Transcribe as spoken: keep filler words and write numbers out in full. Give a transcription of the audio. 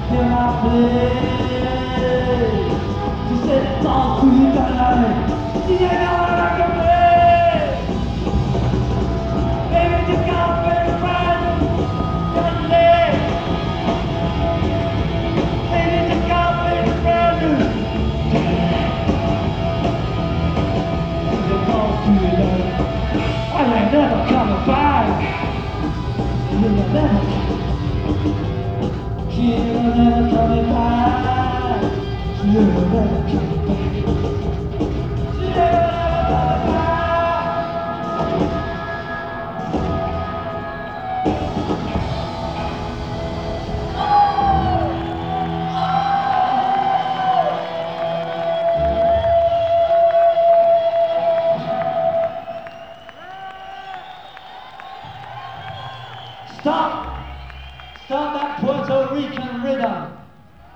Hear my play. She said it's all through the night. She ain't know what I can play. Baby, just got very frightened. Got leg. Baby, just got very frightened. It's all through the night. I ain't never coming back. You're never She'll never coming back. She'll never coming back. She'll never coming back. Stop! Stop that Puerto Rican rhythm!